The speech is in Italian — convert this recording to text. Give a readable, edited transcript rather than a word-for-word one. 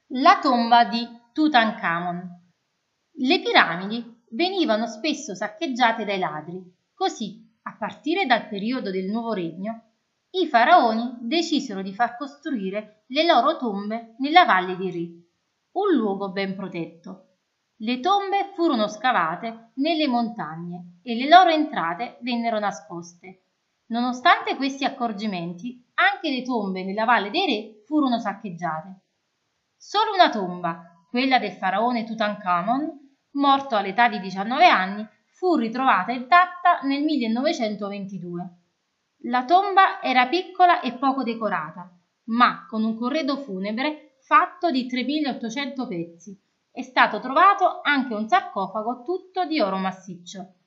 La tomba di Tutankhamon. Le piramidi venivano spesso saccheggiate dai ladri, così, a partire dal periodo del Nuovo Regno, i faraoni decisero di far costruire le loro tombe nella Valle dei Re, un luogo ben protetto. Le tombe furono scavate nelle montagne e le loro entrate vennero nascoste. Nonostante questi accorgimenti, anche le tombe nella Valle dei Re furono saccheggiate. Solo una tomba, quella del faraone Tutankhamon, morto all'età di 19 anni, fu ritrovata intatta nel 1922. La tomba era piccola e poco decorata, ma con un corredo funebre fatto di 3.800 pezzi. È stato trovato anche un sarcofago tutto di oro massiccio.